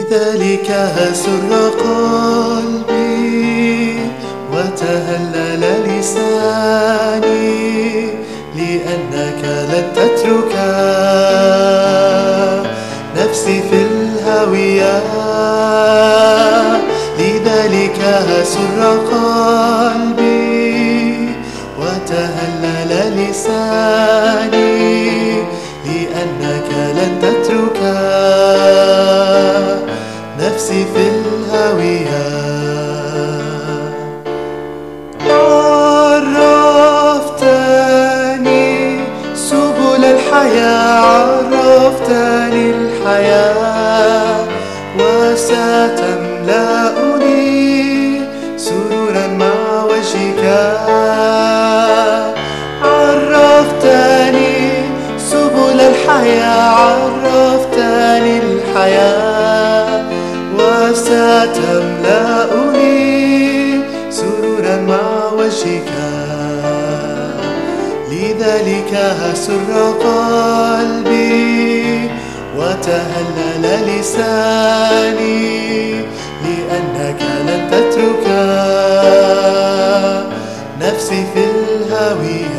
لذلك سر قلبي وتهلل لساني، لأنك لن تترك نفسي في الهاوية. لذلك سر قلبي وتهلل لساني، لأنك لن تترك نفسي في الهاوية. عرفتني سبل الحياة، عرفتني الحياة، وستملأني سرورا مع وجهك. عرفتني سبل الحياة، عرفتني الحياة، وستملأني سرورا مع وجهك. لذلك سر قلبي وتهلل لساني، لأنك لن تترك نفسي في الهاوية.